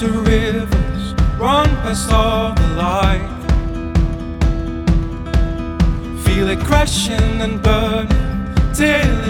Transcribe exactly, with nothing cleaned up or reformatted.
the rivers, run past all the light. Feel it crashing and burning till